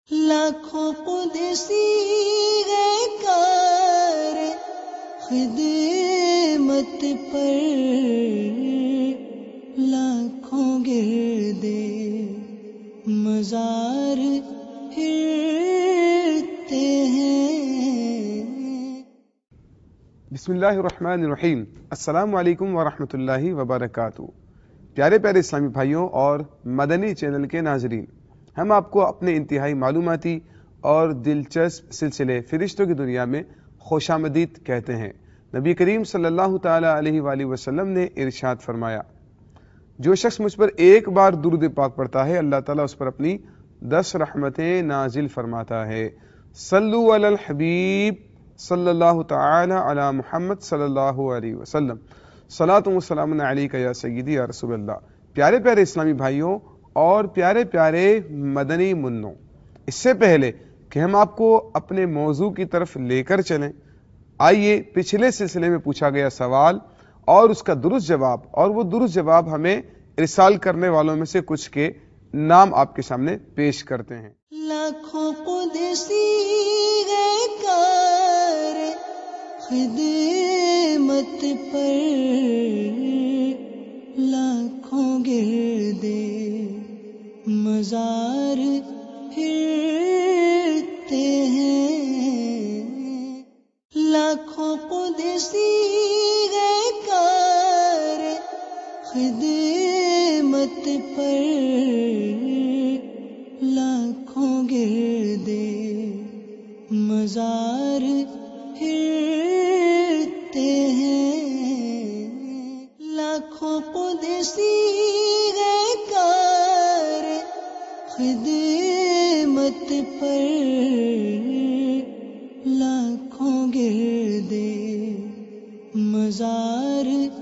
لاکھوں قدسی ہے کار خدمت پر، لاکھوں گردے مزار پھرتے ہیں۔ بسم اللہ الرحمن الرحیم۔ السلام علیکم ورحمۃ اللہ وبرکاتہ۔ پیارے پیارے اسلامی بھائیوں اور مدنی چینل کے ناظرین، ہم آپ کو اپنے انتہائی معلوماتی اور دلچسپ سلسلے فرشتوں کی دنیا میں خوش آمدید کہتے ہیں۔ نبی کریم صلی اللہ تعالی علیہ وآلہ وسلم نے ارشاد فرمایا، جو شخص مجھ پر ایک بار درود پاک پڑھتا ہے، اللہ تعالیٰ اس پر اپنی 10 رحمتیں نازل فرماتا ہے۔ صلو علی الحبیب صلی اللہ تعالی علی محمد صلی اللہ علیہ وسلم، صلاۃ و سلام علیک یا سیدی یا رسول اللہ۔ پیارے پیارے اسلامی بھائیوں اور پیارے پیارے مدنی منوں، اس سے پہلے کہ ہم آپ کو اپنے موضوع کی طرف لے کر چلیں، آئیے پچھلے سلسلے میں پوچھا گیا سوال اور اس کا درست جواب، اور وہ درست جواب ہمیں ارسال کرنے والوں میں سے کچھ کے نام آپ کے سامنے پیش کرتے ہیں۔ لاکھوں قدسی ہے کار خدمت پر، لاکھوں گردے مزار پھرتے ہیں۔ لاکھوں قدسی ہے کار خدمت پر، لاکھوں گردے مزار پھرتے ہیں۔ لاکھوں قدسی ہے کار خدمت پر، لاکھوں گردے مزار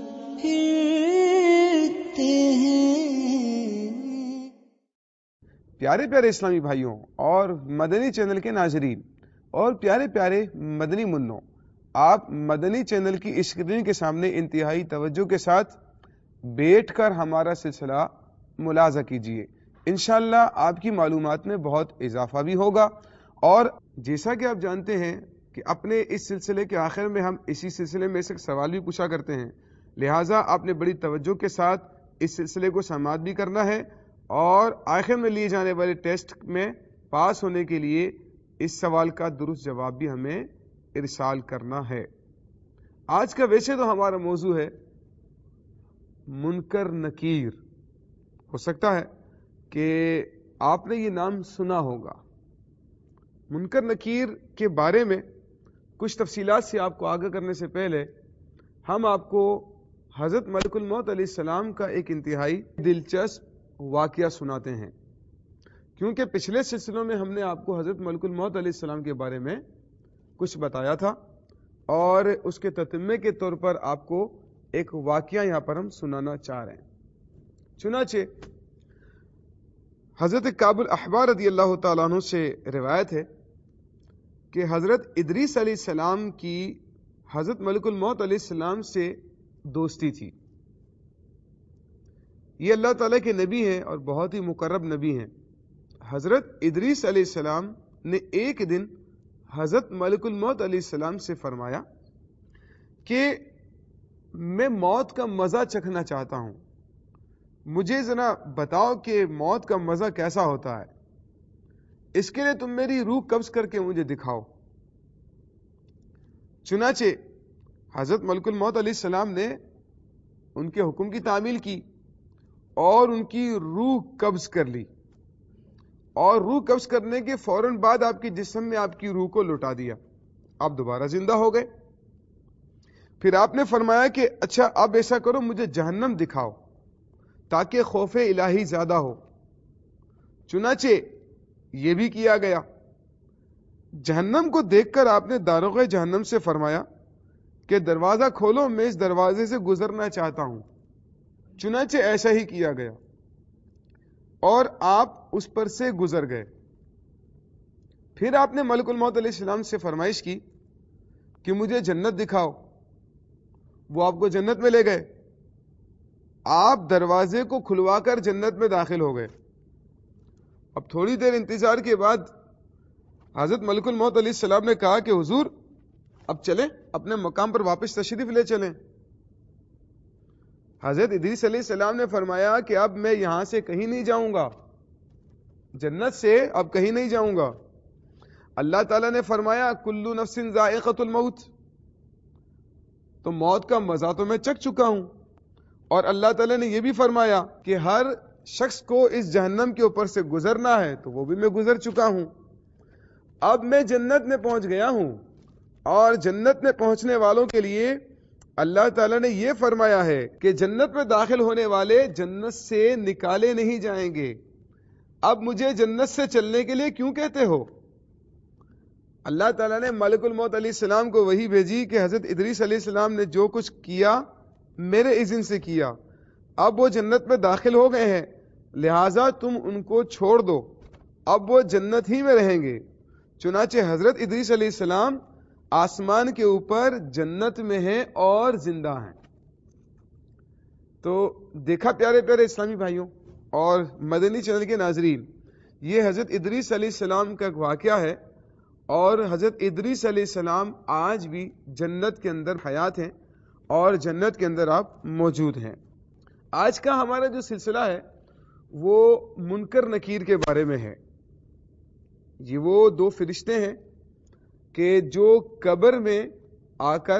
پھرتے ہیں۔ پیارے پیارے اسلامی بھائیوں اور مدنی چینل کے ناظرین اور پیارے پیارے مدنی منوں، آپ مدنی چینل کی اسکرین کے سامنے انتہائی توجہ کے ساتھ بیٹھ کر ہمارا سلسلہ ملاحظہ کیجئے۔ انشاءاللہ آپ کی معلومات میں بہت اضافہ بھی ہوگا، اور جیسا کہ آپ جانتے ہیں کہ اپنے اس سلسلے کے آخر میں ہم اسی سلسلے میں سے ایک سوال بھی پوچھا کرتے ہیں، لہٰذا آپ نے بڑی توجہ کے ساتھ اس سلسلے کو سماعت بھی کرنا ہے، اور آخر میں لیے جانے والے ٹیسٹ میں پاس ہونے کے لیے اس سوال کا درست جواب بھی ہمیں ارسال کرنا ہے۔ آج کا ویسے تو ہمارا موضوع ہے منکر نکیر۔ ہو سکتا ہے کہ آپ نے یہ نام سنا ہوگا۔ منکر نکیر کے بارے میں کچھ تفصیلات سے آپ کو آگاہ کرنے سے پہلے ہم آپ کو حضرت ملک الموت علیہ السلام کا ایک انتہائی دلچسپ واقعہ سناتے ہیں، کیونکہ پچھلے سلسلوں میں ہم نے آپ کو حضرت ملک الموت علیہ السلام کے بارے میں کچھ بتایا تھا، اور اس کے تتمے کے طور پر آپ کو ایک واقعہ یہاں پر ہم سنانا چاہ رہے ہیں۔ چنانچہ حضرت کعب الاحبار رضی اللہ تعالیٰ عنہ سے روایت ہے کہ حضرت ادریس علیہ السلام کی حضرت ملک الموت علیہ السلام سے دوستی تھی۔ یہ اللہ تعالیٰ کے نبی ہیں اور بہت ہی مقرب نبی ہیں۔ حضرت ادریس علیہ السلام نے ایک دن حضرت ملک الموت علیہ السلام سے فرمایا کہ میں موت کا مزہ چکھنا چاہتا ہوں، مجھے ذرا بتاؤ کہ موت کا مزہ کیسا ہوتا ہے، اس کے لیے تم میری روح قبض کر کے مجھے دکھاؤ۔ چنانچہ حضرت ملک الموت علیہ السلام نے ان کے حکم کی تعمیل کی اور ان کی روح قبض کر لی، اور روح قبض کرنے کے فوراً بعد آپ کے جسم میں آپ کی روح کو لوٹا دیا، آپ دوبارہ زندہ ہو گئے۔ پھر آپ نے فرمایا کہ اچھا اب ایسا کرو، مجھے جہنم دکھاؤ تاکہ خوف الہی زیادہ ہو۔ چنانچہ یہ بھی کیا گیا۔ جہنم کو دیکھ کر آپ نے داروغ جہنم سے فرمایا کہ دروازہ کھولو، میں اس دروازے سے گزرنا چاہتا ہوں۔ چنانچہ ایسا ہی کیا گیا اور آپ اس پر سے گزر گئے۔ پھر آپ نے ملک الموت علیہ السلام سے فرمائش کی کہ مجھے جنت دکھاؤ، وہ آپ کو جنت میں لے گئے۔ آپ دروازے کو کھلوا کر جنت میں داخل ہو گئے۔ اب تھوڑی دیر انتظار کے بعد حضرت ملک الموت علیہ السلام نے کہا کہ حضور اب چلیں اپنے مقام پر واپس تشریف لے چلیں. حضرت ادریس علیہ السلام نے فرمایا کہ اب میں یہاں سے کہیں نہیں جاؤں گا، جنت سے اب کہیں نہیں جاؤں گا. اللہ تعالیٰ نے فرمایا کلو نفس ذائقۃ الموت، تو موت کا مزہ تو میں چکھ چکا ہوں. اور اللہ تعالیٰ نے یہ بھی فرمایا کہ ہر شخص کو اس جہنم کے اوپر سے گزرنا ہے، تو وہ بھی میں گزر چکا ہوں. اب میں جنت میں پہنچ گیا ہوں، اور جنت میں پہنچنے والوں کے لیے اللہ تعالیٰ نے یہ فرمایا ہے کہ جنت میں داخل ہونے والے جنت سے نکالے نہیں جائیں گے. اب مجھے جنت سے چلنے کے لیے کیوں کہتے ہو؟ اللہ تعالیٰ نے ملک الموت علیہ السلام کو وحی بھیجی کہ حضرت ادریس علیہ السلام نے جو کچھ کیا میرے اذن سے کیا، اب وہ جنت میں داخل ہو گئے ہیں، لہٰذا تم ان کو چھوڑ دو، اب وہ جنت ہی میں رہیں گے. چنانچہ حضرت ادریس علیہ السلام آسمان کے اوپر جنت میں ہیں اور زندہ ہیں. تو دیکھا پیارے پیارے اسلامی بھائیوں اور مدنی چینل کے ناظرین، یہ حضرت ادریس علیہ السلام کا ایک واقعہ ہے، اور حضرت ادریس علیہ السلام آج بھی جنت کے اندر حیات ہیں اور جنت کے اندر آپ موجود ہیں. آج کا ہمارا جو سلسلہ ہے وہ منکر نکیر کے بارے میں ہے. یہ وہ دو فرشتے ہیں کہ جو قبر میں آ کر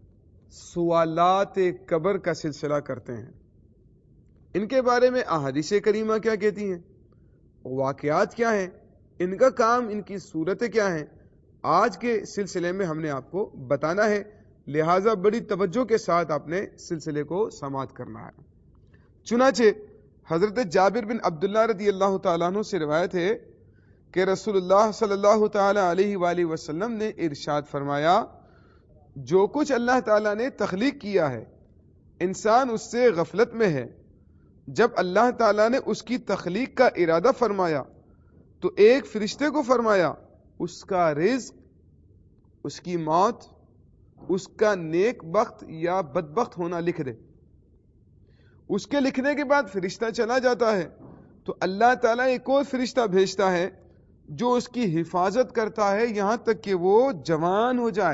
سوالات قبر کا سلسلہ کرتے ہیں. ان کے بارے میں احادیث کریمہ کیا کہتی ہیں، واقعات کیا ہیں، ان کا کام، ان کی صورتیں کیا ہیں، آج کے سلسلے میں ہم نے آپ کو بتانا ہے. لہٰذا بڑی توجہ کے ساتھ آپ نے سلسلے کو سماعت کرنا ہے. چنانچہ حضرت جابر بن عبداللہ رضی اللہ تعالیٰ عنہ سے روایت ہے کہ رسول اللہ صلی اللہ تعالیٰ علیہ وآلہ وسلم نے ارشاد فرمایا، جو کچھ اللہ تعالیٰ نے تخلیق کیا ہے انسان اس سے غفلت میں ہے. جب اللہ تعالیٰ نے اس کی تخلیق کا ارادہ فرمایا تو ایک فرشتے کو فرمایا اس کا رزق، اس کی موت، اس کا نیک بخت یا بدبخت ہونا لکھ دے. اس کے لکھنے کے بعد فرشتہ چلا جاتا ہے تو اللہ تعالیٰ ایک اور فرشتہ بھیجتا ہے جو اس کی حفاظت کرتا ہے یہاں تک کہ وہ جوان ہو جائے.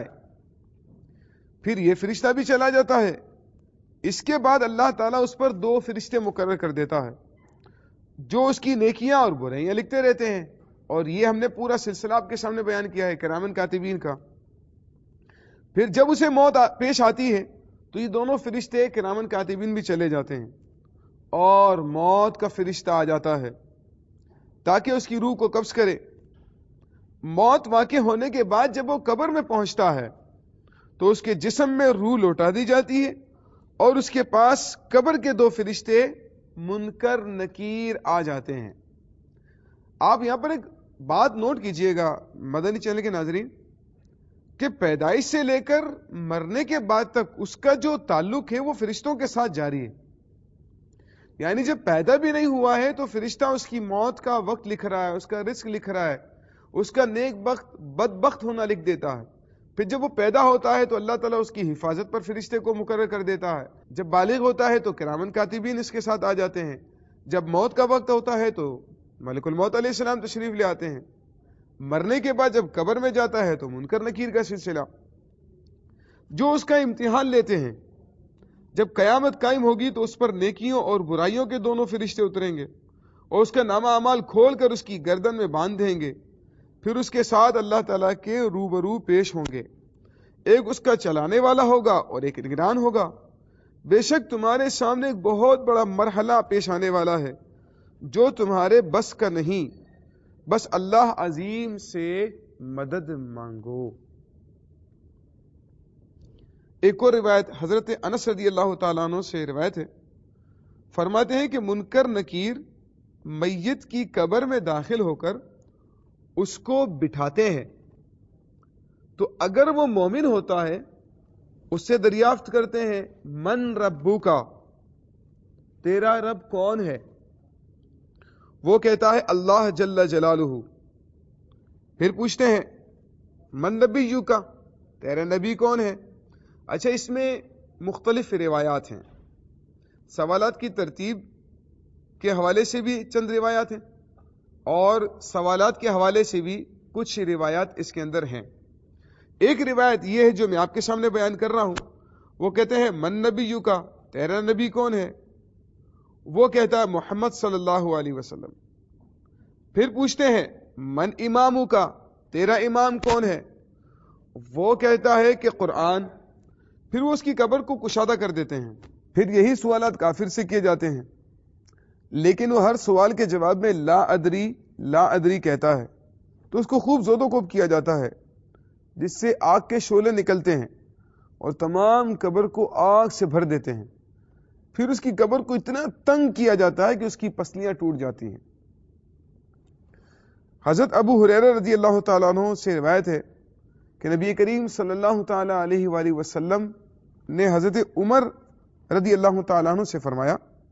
پھر یہ فرشتہ بھی چلا جاتا ہے. اس کے بعد اللہ تعالیٰ اس پر دو فرشتے مقرر کر دیتا ہے جو اس کی نیکیاں اور برائیاں لکھتے رہتے ہیں. اور یہ ہم نے پورا سلسلہ آپ کے سامنے بیان کیا ہے کرامن کاتبین کا. پھر جب اسے موت پیش آتی ہے تو یہ دونوں فرشتے کرامن کاتبین بھی چلے جاتے ہیں اور موت کا فرشتہ آ جاتا ہے تاکہ اس کی روح کو قبض کرے. موت واقع ہونے کے بعد جب وہ قبر میں پہنچتا ہے تو اس کے جسم میں روح لوٹا دی جاتی ہے اور اس کے پاس قبر کے دو فرشتے منکر نکیر آ جاتے ہیں. آپ یہاں پر ایک بات نوٹ کیجئے گا مدنی چینل کے ناظرین کہ پیدائش سے لے کر مرنے کے بعد تک اس کا جو تعلق ہے وہ فرشتوں کے ساتھ جاری ہے. یعنی جب پیدا بھی نہیں ہوا ہے تو فرشتہ اس کی موت کا وقت لکھ رہا ہے، اس کا رزق لکھ رہا ہے، اس کا نیک بخت بدبخت ہونا لکھ دیتا ہے. پھر جب وہ پیدا ہوتا ہے تو اللہ تعالیٰ اس کی حفاظت پر فرشتے کو مقرر کر دیتا ہے. جب بالغ ہوتا ہے تو کرامن کاتبین اس کے ساتھ آ جاتے ہیں. جب موت کا وقت ہوتا ہے تو ملک الموت علیہ السلام تشریف لے آتے ہیں. مرنے کے بعد جب قبر میں جاتا ہے تو منکر نکیر کا سلسلہ جو اس کا امتحان لیتے ہیں. جب قیامت قائم ہوگی تو اس پر نیکیوں اور برائیوں کے دونوں فرشتے اتریں گے اور اس کا نامہ اعمال کھول کر اس کی گردن میں باندھ دیں گے. پھر اس کے ساتھ اللہ تعالیٰ کے روبرو پیش ہوں گے. ایک اس کا چلانے والا ہوگا اور ایک نگران ہوگا. بے شک تمہارے سامنے ایک بہت بڑا مرحلہ پیش آنے والا ہے جو تمہارے بس کا نہیں، بس اللہ عظیم سے مدد مانگو. ایک اور روایت حضرت انس رضی اللہ تعالیٰ عنہ سے روایت ہے، فرماتے ہیں کہ منکر نکیر میت کی قبر میں داخل ہو کر اس کو بٹھاتے ہیں تو اگر وہ مومن ہوتا ہے اس سے دریافت کرتے ہیں من ربو کا، تیرا رب کون ہے؟ وہ کہتا ہے اللہ جل جلالہ. پھر پوچھتے ہیں من نبیو کا، تیرا نبی کون ہے؟ اچھا، اس میں مختلف روایات ہیں. سوالات کی ترتیب کے حوالے سے بھی چند روایات ہیں اور سوالات کے حوالے سے بھی کچھ روایات اس کے اندر ہیں. ایک روایت یہ ہے جو میں آپ کے سامنے بیان کر رہا ہوں. وہ کہتے ہیں من نبیو کا، تیرا نبی کون ہے؟ وہ کہتا ہے محمد صلی اللہ علیہ وسلم. پھر پوچھتے ہیں من امامو کا، تیرا امام کون ہے؟ وہ کہتا ہے کہ قرآن. پھر وہ اس کی قبر کو کشادہ کر دیتے ہیں. پھر یہی سوالات کافر سے کیے جاتے ہیں، لیکن وہ ہر سوال کے جواب میں لا ادری لا ادری کہتا ہے. تو اس کو خوب زود و کوب کیا جاتا ہے، جس سے آگ کے شعلے نکلتے ہیں اور تمام قبر کو آگ سے بھر دیتے ہیں. پھر اس کی قبر کو اتنا تنگ کیا جاتا ہے کہ اس کی پسلیاں ٹوٹ جاتی ہیں. حضرت ابو ہریرہ رضی اللہ تعالیٰ عنہ سے روایت ہے کہ نبی کریم صلی اللہ تعالیٰ علیہ وآلہ وسلم نے حضرت عمر رضی اللہ تعالیٰ عنہ سے فرمایا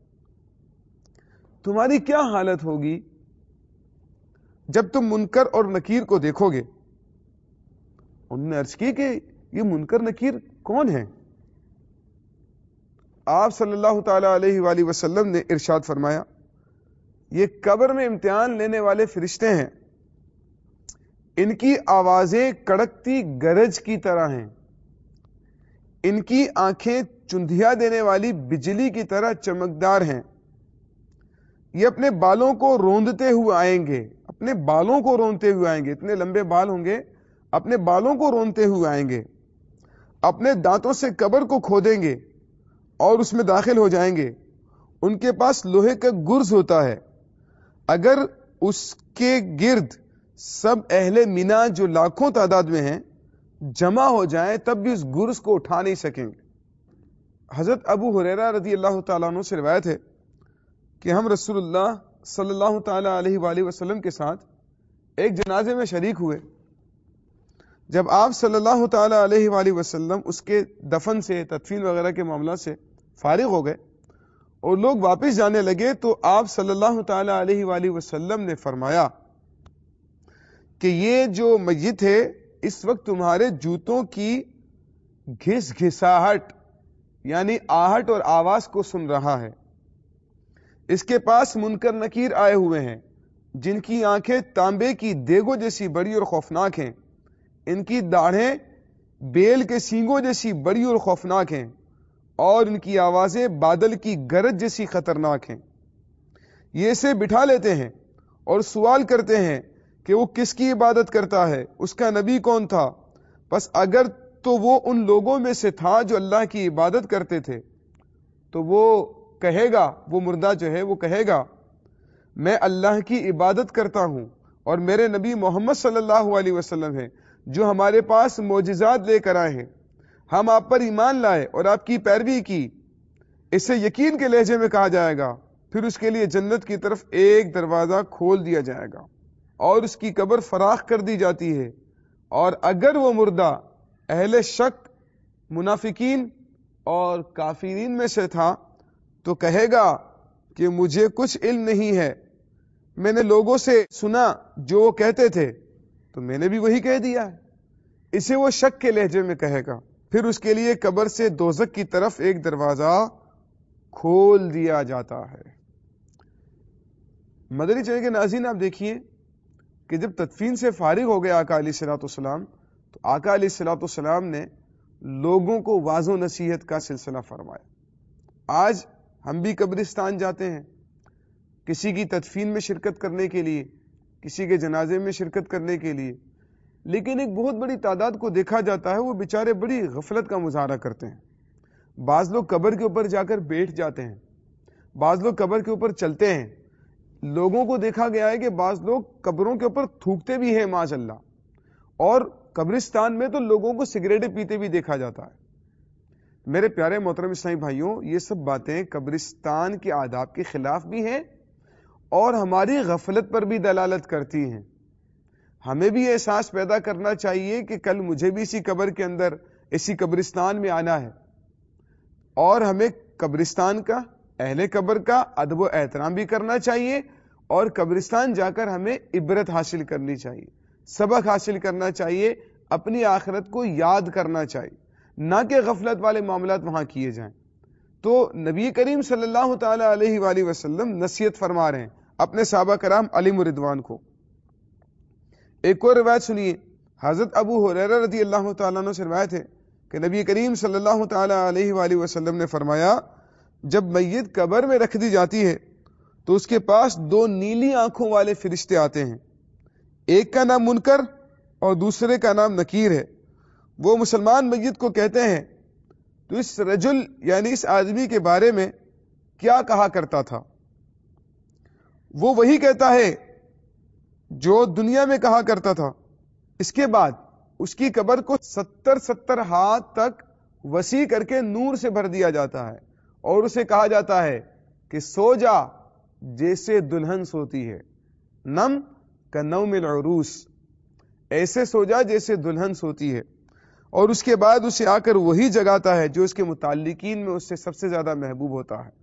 تمہاری کیا حالت ہوگی جب تم منکر اور نکیر کو دیکھو گے؟ انہوں نے عرض کی کہ یہ منکر نکیر کون ہے؟ آپ صلی اللہ تعالیٰ علیہ وآلہ وسلم نے ارشاد فرمایا یہ قبر میں امتحان لینے والے فرشتے ہیں، ان کی آوازیں کڑکتی گرج کی طرح ہیں، ان کی آنکھیں چندھیا دینے والی بجلی کی طرح چمکدار ہیں. یہ اپنے بالوں کو روندتے ہوئے آئیں گے، اپنے بالوں کو روندتے ہوئے آئیں گے، اتنے لمبے بال ہوں گے، اپنے بالوں کو روندتے ہوئے آئیں گے، اپنے دانتوں سے قبر کو کھودیں گے اور اس میں داخل ہو جائیں گے. ان کے پاس لوہے کا گرز ہوتا ہے، اگر اس کے گرد سب اہل مینا جو لاکھوں تعداد میں ہیں جمع ہو جائیں تب بھی اس گرز کو اٹھا نہیں سکیں گے. حضرت ابو ہریرہ رضی اللہ تعالیٰ عنہ سے روایت ہے کہ ہم رسول اللہ صلی اللہ تعالیٰ علیہ وآلہ وسلم کے ساتھ ایک جنازے میں شریک ہوئے. جب آپ صلی اللہ تعالیٰ علیہ وآلہ وسلم اس کے دفن سے تدفین وغیرہ کے معاملات سے فارغ ہو گئے اور لوگ واپس جانے لگے تو آپ صلی اللہ تعالیٰ علیہ وآلہ وسلم نے فرمایا کہ یہ جو میت ہے اس وقت تمہارے جوتوں کی گھس گھساہٹ یعنی آہٹ اور آواز کو سن رہا ہے. اس کے پاس منکر نکیر آئے ہوئے ہیں جن کی آنکھیں تانبے کی دیگوں جیسی بڑی اور خوفناک ہیں، ان کی داڑھیں بیل کے سینگوں جیسی بڑی اور خوفناک ہیں، اور ان کی آوازیں بادل کی گرج جیسی خطرناک ہیں. یہ اسے بٹھا لیتے ہیں اور سوال کرتے ہیں کہ وہ کس کی عبادت کرتا ہے، اس کا نبی کون تھا؟ بس اگر تو وہ ان لوگوں میں سے تھا جو اللہ کی عبادت کرتے تھے تو وہ کہے گا، وہ مردہ جو ہے وہ کہے گا میں اللہ کی عبادت کرتا ہوں اور میرے نبی محمد صلی اللہ علیہ وسلم ہیں جو ہمارے پاس معجزات لے کر آئے ہیں، ہم آپ پر ایمان لائے اور آپ کی پیروی کی. اسے یقین کے لہجے میں کہا جائے گا، پھر اس کے لیے جنت کی طرف ایک دروازہ کھول دیا جائے گا اور اس کی قبر فراخ کر دی جاتی ہے. اور اگر وہ مردہ اہل شک، منافقین اور کافرین میں سے تھا تو کہے گا کہ مجھے کچھ علم نہیں ہے، میں نے لوگوں سے سنا جو وہ کہتے تھے تو میں نے بھی وہی کہہ دیا ہے. اسے وہ شک کے لہجے میں کہے گا. پھر اس کے لیے قبر سے دوزخ کی طرف ایک دروازہ کھول دیا جاتا ہے. مدنی چینل کے ناظرین آپ دیکھیے کہ جب تدفین سے فارغ ہو گئے آقا علیہ الصلوۃ والسلام تو آقا علیہ الصلوۃ والسلام نے لوگوں کو واعظ و نصیحت کا سلسلہ فرمایا. آج ہم بھی قبرستان جاتے ہیں کسی کی تدفین میں شرکت کرنے کے لیے، کسی کے جنازے میں شرکت کرنے کے لیے، لیکن ایک بہت بڑی تعداد کو دیکھا جاتا ہے وہ بیچارے بڑی غفلت کا مظاہرہ کرتے ہیں. بعض لوگ قبر کے اوپر جا کر بیٹھ جاتے ہیں، بعض لوگ قبر کے اوپر چلتے ہیں. لوگوں کو دیکھا گیا ہے کہ بعض لوگ قبروں کے اوپر تھوکتے بھی ہیں معاذ اللہ، اور قبرستان میں تو لوگوں کو سگریٹیں پیتے بھی دیکھا جاتا ہے. میرے پیارے محترم اسلامی بھائیوں، یہ سب باتیں قبرستان کے آداب کے خلاف بھی ہیں اور ہماری غفلت پر بھی دلالت کرتی ہیں. ہمیں بھی احساس پیدا کرنا چاہیے کہ کل مجھے بھی اسی قبر کے اندر، اسی قبرستان میں آنا ہے، اور ہمیں قبرستان کا، اہل قبر کا ادب و احترام بھی کرنا چاہیے، اور قبرستان جا کر ہمیں عبرت حاصل کرنی چاہیے، سبق حاصل کرنا چاہیے، اپنی آخرت کو یاد کرنا چاہیے، نہ کہ غفلت والے معاملات وہاں کیے جائیں. تو نبی کریم صلی اللہ تعالی علیہ وآلہ وسلم نصیحت فرما رہے ہیں اپنے صحابہ کرام علیہم رضوان کو. ایک اور روایت سنیے، حضرت ابو ہریرہ رضی اللہ تعالیٰ عنہ سے روایت ہے کہ نبی کریم صلی اللہ تعالیٰ علیہ وآلہ وسلم نے فرمایا، جب میت قبر میں رکھ دی جاتی ہے تو اس کے پاس دو نیلی آنکھوں والے فرشتے آتے ہیں، ایک کا نام منکر اور دوسرے کا نام نکیر ہے۔ وہ مسلمان میت کو کہتے ہیں تو اس رجل یعنی اس آدمی کے بارے میں کیا کہا کرتا تھا؟ وہ وہی کہتا ہے جو دنیا میں کہا کرتا تھا۔ اس کے بعد اس کی قبر کو 70 ہاتھ تک وسیع کر کے نور سے بھر دیا جاتا ہے اور اسے کہا جاتا ہے کہ سو جا جیسے دلہن سوتی ہے، نم کنوم العروس، ایسے سو جا جیسے دلہن سوتی ہے، اور اس کے بعد اسے آ کر وہی جگاتا ہے جو اس کے متعلقین میں اس سے سب سے زیادہ محبوب ہوتا ہے،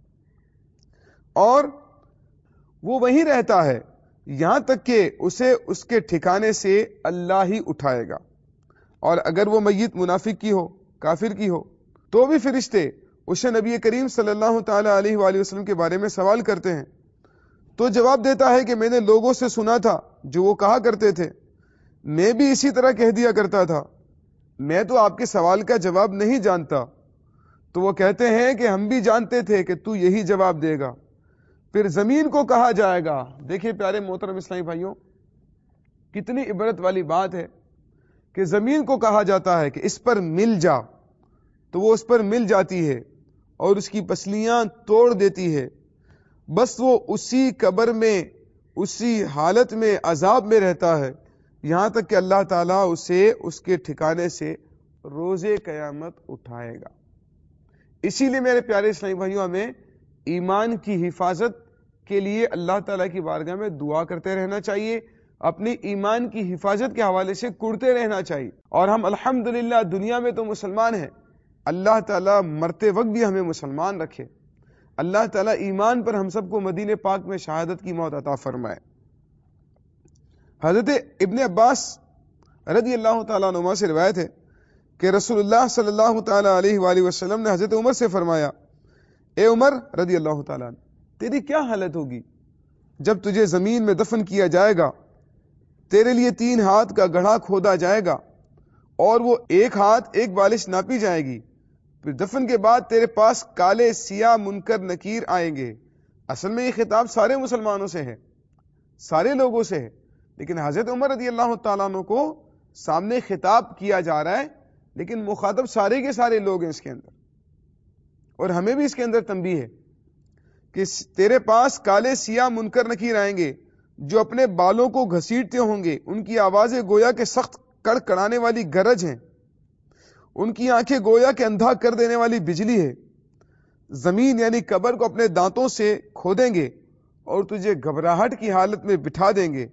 اور وہ وہیں رہتا ہے یہاں تک کہ اسے اس کے ٹھکانے سے اللہ ہی اٹھائے گا۔ اور اگر وہ میت منافق کی ہو، کافر کی ہو، تو بھی فرشتے اسے نبی کریم صلی اللہ تعالی علیہ وآلہ وسلم کے بارے میں سوال کرتے ہیں تو جواب دیتا ہے کہ میں نے لوگوں سے سنا تھا جو وہ کہا کرتے تھے، میں بھی اسی طرح کہہ دیا کرتا تھا، میں تو آپ کے سوال کا جواب نہیں جانتا۔ تو وہ کہتے ہیں کہ ہم بھی جانتے تھے کہ تو یہی جواب دے گا۔ پھر زمین کو کہا جائے گا، دیکھیں پیارے محترم اسلامی بھائیوں، کتنی عبرت والی بات ہے کہ زمین کو کہا جاتا ہے کہ اس پر مل جا، تو وہ اس پر مل جاتی ہے اور اس کی پسلیاں توڑ دیتی ہے، بس وہ اسی قبر میں اسی حالت میں عذاب میں رہتا ہے یہاں تک کہ اللہ تعالیٰ اسے اس کے ٹھکانے سے روز قیامت اٹھائے گا۔ اسی لیے میرے پیارے اسلامی بھائیوں، ہمیں ایمان کی حفاظت کے لیے اللہ تعالیٰ کی بارگاہ میں دعا کرتے رہنا چاہیے، اپنی ایمان کی حفاظت کے حوالے سے کرتے رہنا چاہیے، اور ہم الحمدللہ دنیا میں تو مسلمان ہیں، اللہ تعالیٰ مرتے وقت بھی ہمیں مسلمان رکھے، اللہ تعالیٰ ایمان پر ہم سب کو مدینہ پاک میں شہادت کی موت عطا فرمائے۔ حضرت ابن عباس رضی اللہ تعالیٰ عنہ سے روایت ہے کہ رسول اللہ صلی اللہ تعالیٰ علیہ وآلہ وسلم نے حضرت عمر سے فرمایا، اے عمر رضی اللہ تعالیٰ عنہ، تیری کیا حالت ہوگی جب تجھے زمین میں دفن کیا جائے گا؟ تیرے لیے 3 ہاتھ کا گڑھا کھودا جائے گا اور وہ 1 ہاتھ 1 بالش ناپی جائے گی، پھر دفن کے بعد تیرے پاس کالے سیاہ منکر نکیر آئیں گے۔ اصل میں یہ خطاب سارے مسلمانوں سے ہے، سارے لوگوں سے ہے، لیکن حضرت عمر رضی اللہ تعالیٰ عنہ کو سامنے خطاب کیا جا رہا ہے، لیکن مخاطب سارے کے سارے لوگ ہیں اس کے اندر، اور ہمیں بھی اس کے اندر تنبیہ ہے کہ تیرے پاس کالے سیاہ منکر نکیر آئیں گے جو اپنے بالوں کو گھسیٹتے ہوں گے، ان کی آوازیں گویا کہ سخت کڑکڑانے والی گرج ہیں، ان کی آنکھیں گویا کہ اندھا کر دینے والی بجلی ہے، زمین یعنی قبر کو اپنے دانتوں سے کھودیں گے اور تجھے گھبراہٹ کی حالت میں بٹھا دیں گے۔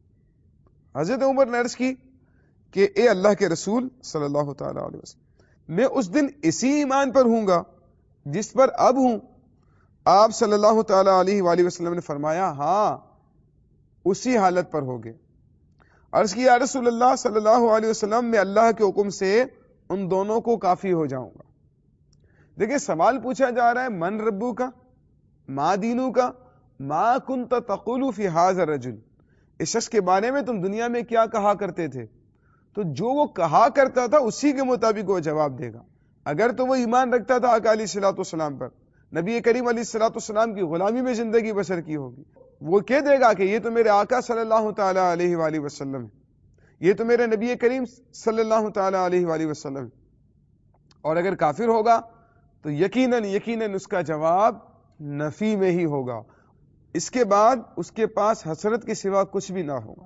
حضرت عمر نے عرض کی کہ اے اللہ کے رسول صلی اللہ تعالی علیہ وسلم، میں اس دن اسی ایمان پر ہوں گا جس پر اب ہوں؟ آپ صلی اللہ تعالی علیہ وآلہ وسلم نے فرمایا، ہاں اسی حالت پر ہوگے۔ عرض کی یا رسول اللہ صلی اللہ علیہ وسلم، میں اللہ کے حکم سے ان دونوں کو کافی ہو جاؤں گا۔ دیکھیں سوال پوچھا جا رہا ہے، من ربو کا، ما دینو کا، ما کنت تقول فی ھذا الرجل، اس شخص کے بارے میں تم دنیا میں کیا کہا کرتے تھے؟ تو جو وہ کہا کرتا تھا اسی کے مطابق وہ جواب دے گا۔ اگر تو وہ ایمان رکھتا تھا آقا علیہ الصلوۃ والسلام پر، نبی کریم علیہ الصلوۃ والسلام کی غلامی میں زندگی بسر کی ہوگی، وہ کہہ دے گا کہ یہ تو میرے آقا صلی اللہ تعالی علیہ وآلہ وسلم ہے، یہ تو میرے نبی کریم صلی اللہ تعالی علیہ وآلہ وسلم ہے۔ اور اگر کافر ہوگا تو یقیناً اس کا جواب نفی میں ہی ہوگا، اس کے بعد اس کے پاس حسرت کے سوا کچھ بھی نہ ہوگا۔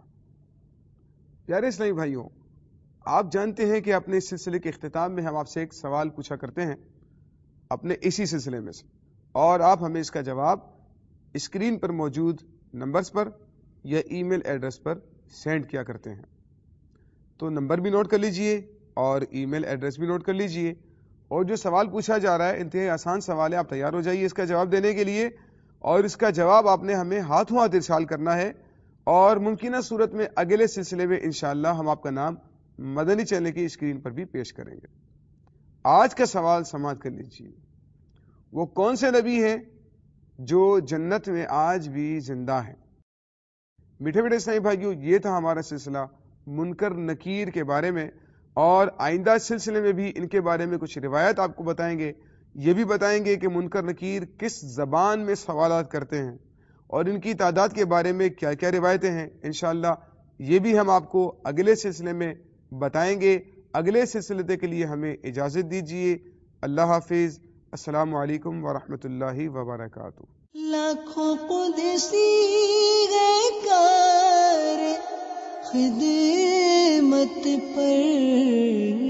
پیارے اسلامی بھائیوں، آپ جانتے ہیں کہ اپنے اس سلسلے کے اختتام میں ہم آپ سے ایک سوال پوچھا کرتے ہیں اپنے اسی سلسلے میں سے، اور آپ ہمیں اس کا جواب اسکرین پر موجود نمبرز پر یا ای میل ایڈریس پر سینڈ کیا کرتے ہیں۔ تو نمبر بھی نوٹ کر لیجئے اور ای میل ایڈریس بھی نوٹ کر لیجئے، اور جو سوال پوچھا جا رہا ہے انتہائی آسان سوال ہے، آپ تیار ہو جائیے اس کا جواب دینے کے لیے، اور اس کا جواب آپ نے ہمیں ہاتھوں ہاتھ ارسال کرنا ہے، اور ممکنہ صورت میں اگلے سلسلے میں انشاءاللہ ہم آپ کا نام مدنی چینل کی اسکرین پر بھی پیش کریں گے۔ آج کا سوال سماعت کر لیجیے، وہ کون سے نبی ہیں جو جنت میں آج بھی زندہ ہیں؟ میٹھے میٹھے اسلامی بھائیوں، یہ تھا ہمارا سلسلہ منکر نکیر کے بارے میں، اور آئندہ سلسلے میں بھی ان کے بارے میں کچھ روایت آپ کو بتائیں گے. یہ بھی بتائیں گے کہ منکر نکیر کس زبان میں سوالات کرتے ہیں اور ان کی تعداد کے بارے میں کیا کیا روایتیں ہیں. انشاءاللہ یہ بھی ہم آپ کو اگلے سلسلے میں بتائیں گے. اگلے سلسلے کے لیے ہمیں اجازت دیجیے. اللہ حافظ. السلام علیکم ورحمۃ اللہ وبرکاتہ. لاکھوں قدسی ہے کار خدمت پر